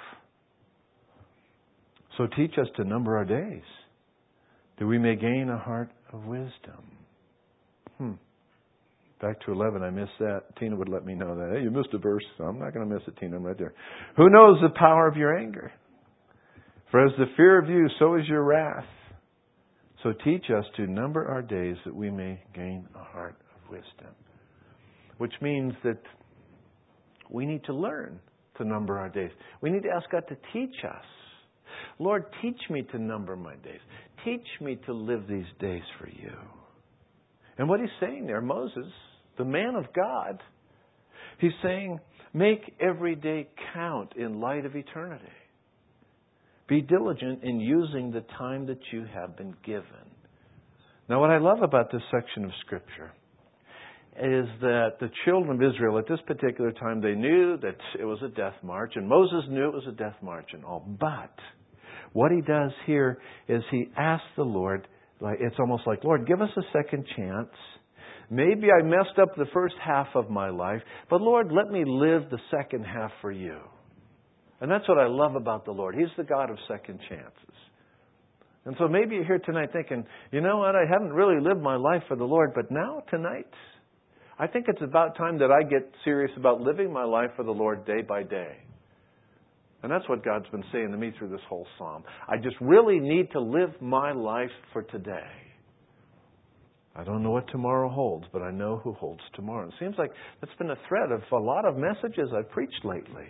So teach us to number our days, that we may gain a heart of wisdom. Hmm. Back to eleven, I missed that. Tina would let me know that. Hey, you missed a verse. So I'm not going to miss it, Tina. I'm right there. Who knows the power of your anger? For as the fear of you, so is your wrath. So teach us to number our days that we may gain a heart of wisdom. Which means that we need to learn to number our days. We need to ask God to teach us. Lord, teach me to number my days. Teach me to live these days for you. And what he's saying there, Moses, the man of God, he's saying, make every day count in light of eternity. Be diligent in using the time that you have been given. Now, what I love about this section of Scripture is that the children of Israel at this particular time, they knew that it was a death march, and Moses knew it was a death march and all. But what he does here is he asks the Lord, like it's almost like, Lord, give us a second chance. Maybe I messed up the first half of my life, but Lord, let me live the second half for you. And that's what I love about the Lord. He's the God of second chances. And so maybe you're here tonight thinking, you know what, I haven't really lived my life for the Lord, but now, tonight, I think it's about time that I get serious about living my life for the Lord day by day. And that's what God's been saying to me through this whole psalm. I just really need to live my life for today. I don't know what tomorrow holds, but I know who holds tomorrow. It seems like that's been a thread of a lot of messages I've preached lately.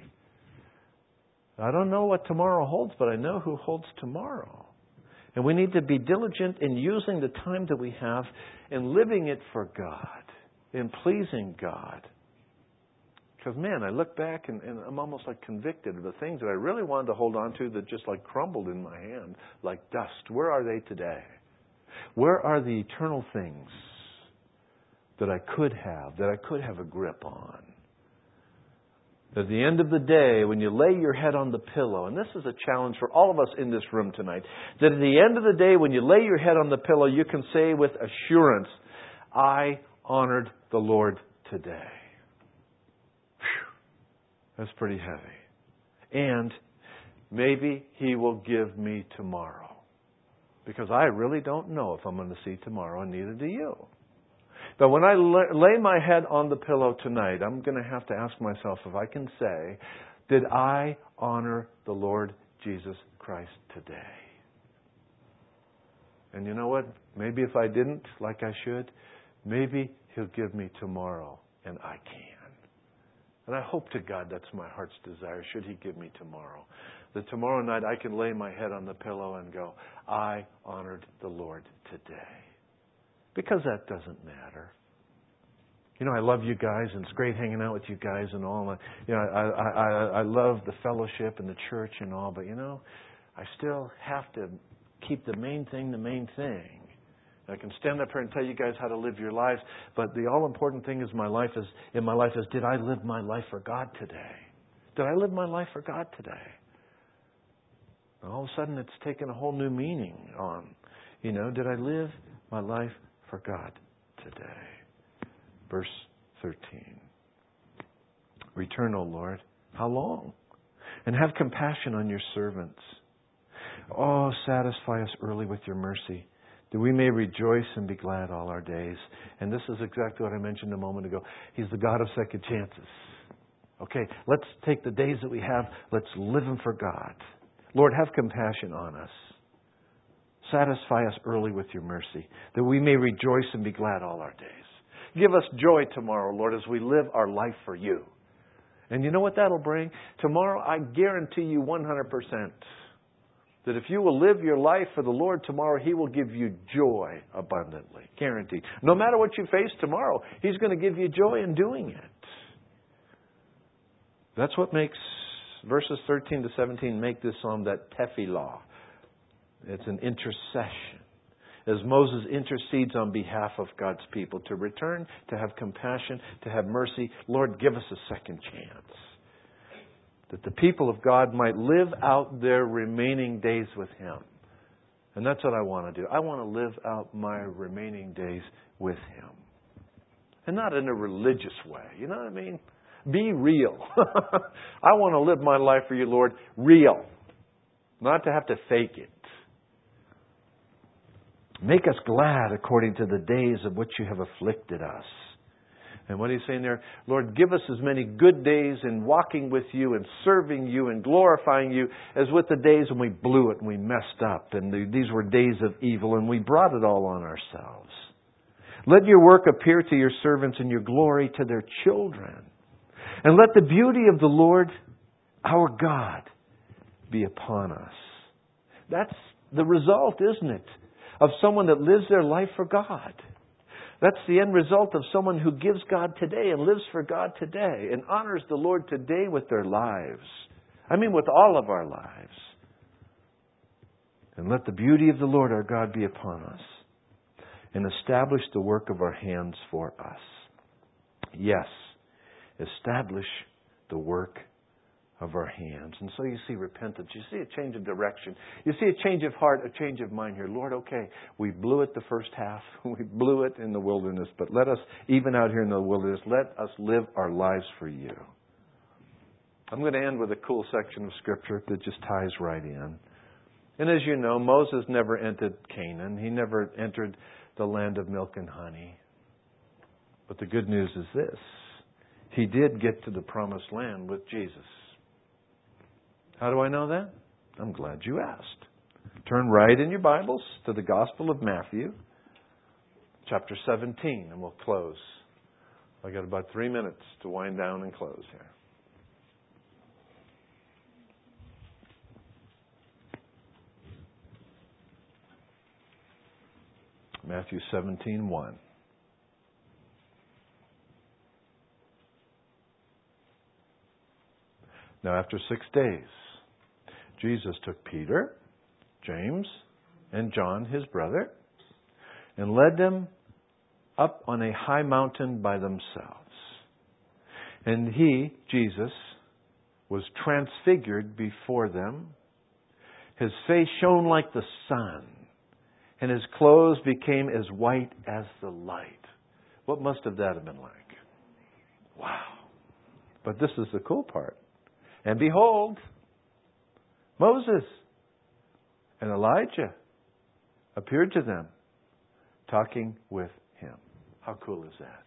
I don't know what tomorrow holds, but I know who holds tomorrow. And we need to be diligent in using the time that we have in living it for God, in pleasing God. Because, man, I look back and, and I'm almost like convicted of the things that I really wanted to hold on to that just like crumbled in my hand like dust. Where are they today? Where are the eternal things that I could have, that I could have a grip on? At the end of the day, when you lay your head on the pillow, and this is a challenge for all of us in this room tonight, that at the end of the day, when you lay your head on the pillow, you can say with assurance, I honored the Lord today. Whew. That's pretty heavy. And maybe He will give me tomorrow. Because I really don't know if I'm going to see tomorrow, and neither do you. But when I lay my head on the pillow tonight, I'm going to have to ask myself if I can say, did I honor the Lord Jesus Christ today? And you know what? Maybe if I didn't, like I should, maybe He'll give me tomorrow, and I can. And I hope to God that's my heart's desire, should He give me tomorrow. That tomorrow night I can lay my head on the pillow and go, I honored the Lord today. Because that doesn't matter. You know, I love you guys, and it's great hanging out with you guys and all. You know, I, I, I, I love the fellowship and the church and all, but you know, I still have to keep the main thing the main thing. I can stand up here and tell you guys how to live your lives, but the all-important thing is my life is in my life is, did I live my life for God today? Did I live my life for God today? And all of a sudden, it's taken a whole new meaning on, you know, did I live my life for God today? Verse thirteen. Return, O Lord. How long? And have compassion on your servants. Oh, satisfy us early with your mercy, that we may rejoice and be glad all our days. And this is exactly what I mentioned a moment ago. He's the God of second chances. Okay, let's take the days that we have. Let's live them for God. Lord, have compassion on us. Satisfy us early with your mercy, that we may rejoice and be glad all our days. Give us joy tomorrow, Lord, as we live our life for you. And you know what that'll bring? Tomorrow, I guarantee you one hundred percent that if you will live your life for the Lord tomorrow, He will give you joy abundantly. Guaranteed. No matter what you face tomorrow, He's going to give you joy in doing it. That's what makes verses thirteen to seventeen make this psalm that tefillah. It's an intercession. As Moses intercedes on behalf of God's people to return, to have compassion, to have mercy, Lord, give us a second chance. That the people of God might live out their remaining days with Him. And that's what I want to do. I want to live out my remaining days with Him. And not in a religious way. You know what I mean? Be real. I want to live my life for you, Lord, real. Not to have to fake it. Make us glad according to the days of which you have afflicted us. And what he's saying there, Lord, give us as many good days in walking with you and serving you and glorifying you as with the days when we blew it and we messed up. And these were days of evil and we brought it all on ourselves. Let your work appear to your servants and your glory to their children. And let the beauty of the Lord, our God, be upon us. That's the result, isn't it? Of someone that lives their life for God. That's the end result of someone who gives God today and lives for God today and honors the Lord today with their lives. I mean with all of our lives. And let the beauty of the Lord our God be upon us and establish the work of our hands for us. Yes, establish the work of our hands. And so you see repentance. You see a change of direction. You see a change of heart, a change of mind here. Lord, okay, we blew it the first half. We blew it in the wilderness. But let us, even out here in the wilderness, let us live our lives for you. I'm going to end with a cool section of Scripture that just ties right in. And as you know, Moses never entered Canaan. He never entered the land of milk and honey. But the good news is this. He did get to the promised land with Jesus. How do I know that? I'm glad you asked. Turn right in your Bibles to the Gospel of Matthew, chapter seventeen, and we'll close. I got about three minutes to wind down and close here. Matthew seventeen, one. Now after six days, Jesus took Peter, James, and John, his brother, and led them up on a high mountain by themselves. And he, Jesus, was transfigured before them. His face shone like the sun, and his clothes became as white as the light. What must have that have been like? Wow. But this is the cool part. And behold, Moses and Elijah appeared to them, talking with him. How cool is that?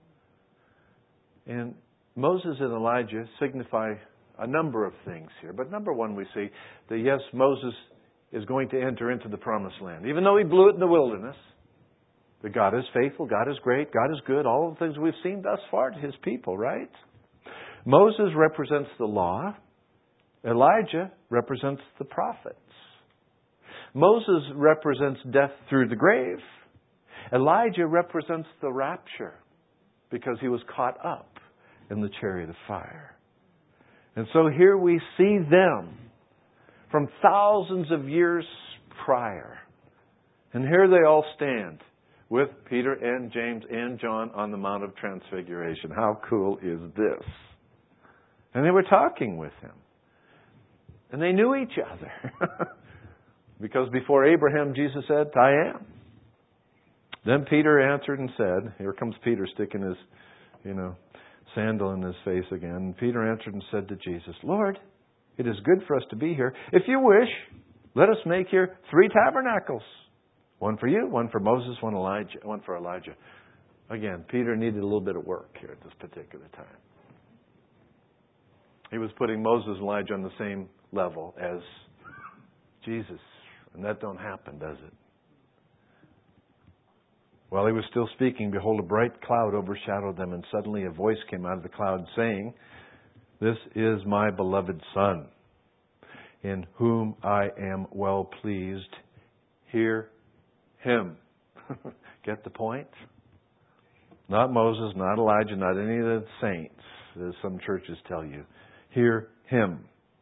And Moses and Elijah signify a number of things here. But number one, we see that yes, Moses is going to enter into the promised land. Even though he blew it in the wilderness, that God is faithful, God is great, God is good, all the things we've seen thus far to his people, right? Moses represents the law. Elijah represents the prophets. Moses represents death through the grave. Elijah represents the rapture because he was caught up in the chariot of fire. And so here we see them from thousands of years prior. And here they all stand with Peter and James and John on the Mount of Transfiguration. How cool is this? And they were talking with him. And they knew each other. Because before Abraham, Jesus said, I am. Then Peter answered and said, here comes Peter sticking his, you know, sandal in his face again. And Peter answered and said to Jesus, Lord, it is good for us to be here. If you wish, let us make here three tabernacles. One for you, one for Moses, one Elijah, one for Elijah. Again, Peter needed a little bit of work here at this particular time. He was putting Moses and Elijah on the same level as Jesus. And that don't happen, does it? While he was still speaking, behold, a bright cloud overshadowed them, and suddenly a voice came out of the cloud saying, "This is my beloved Son, in whom I am well pleased. Hear him." Get the point? Not Moses, not Elijah, not any of the saints, as some churches tell you. Hear him.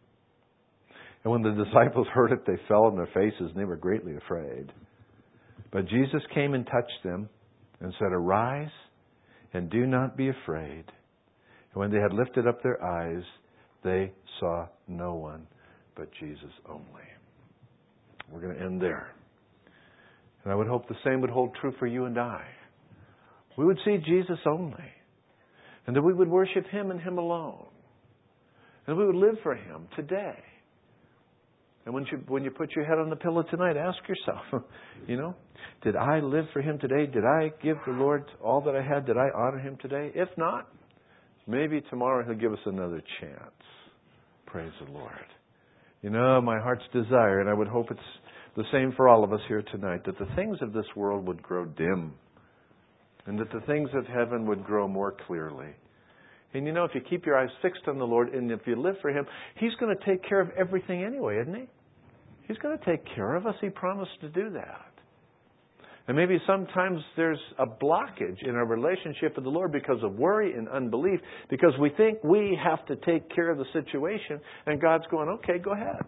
And when the disciples heard it, they fell on their faces, and they were greatly afraid. But Jesus came and touched them and said, "Arise, and do not be afraid." And when they had lifted up their eyes, they saw no one but Jesus only. We're going to end there. And I would hope the same would hold true for you and I. We would see Jesus only. And that we would worship Him and Him alone. And we would live for Him today. And when you, when you put your head on the pillow tonight, ask yourself, you know, did I live for Him today? Did I give the Lord all that I had? Did I honor Him today? If not, maybe tomorrow He'll give us another chance. Praise the Lord. You know, my heart's desire, and I would hope it's the same for all of us here tonight, that the things of this world would grow dim, and that the things of heaven would grow more clearly. And you know, if you keep your eyes fixed on the Lord, and if you live for Him, He's going to take care of everything anyway, isn't He? He's going to take care of us. He promised to do that. And maybe sometimes there's a blockage in our relationship with the Lord because of worry and unbelief, because we think we have to take care of the situation, and God's going, okay, go ahead.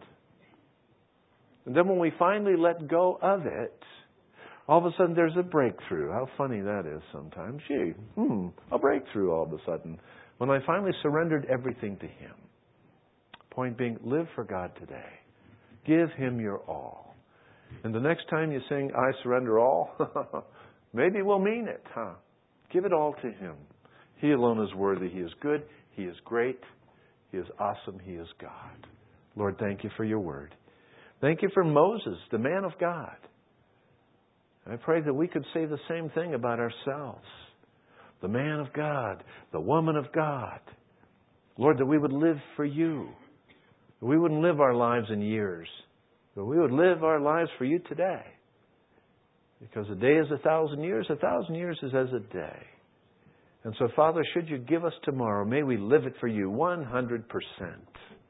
And then when we finally let go of it, all of a sudden there's a breakthrough. How funny that is sometimes. Gee, hmm, a breakthrough all of a sudden. When I finally surrendered everything to Him. Point being, live for God today. Give Him your all. And the next time you sing, "I surrender all," maybe we'll mean it, huh? Give it all to Him. He alone is worthy. He is good. He is great. He is awesome. He is God. Lord, thank You for Your word. Thank You for Moses, the man of God. I pray that we could say the same thing about ourselves. The man of God, the woman of God. Lord, that we would live for You. That we wouldn't live our lives in years, but we would live our lives for You today. Because a day is a thousand years, a thousand years is as a day. And so, Father, should You give us tomorrow, may we live it for You one hundred percent.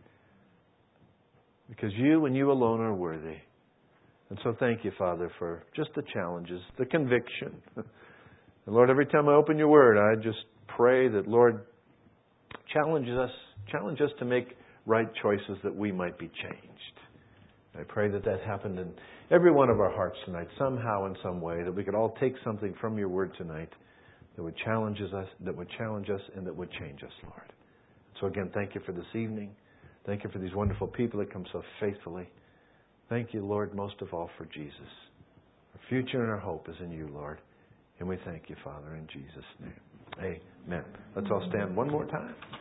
Because You and You alone are worthy. And so thank You, Father, for just the challenges, the conviction. And Lord, every time I open Your word, I just pray that, Lord, challenges us, challenge us to make right choices that we might be changed. I pray that that happened in every one of our hearts tonight, somehow in some way, that we could all take something from Your word tonight that would challenge us, that would challenge us, and that would change us, Lord. So again, thank You for this evening. Thank You for these wonderful people that come so faithfully. Thank You, Lord, most of all for Jesus. Our future and our hope is in You, Lord. And we thank You, Father, in Jesus' name. Amen. Let's all stand one more time.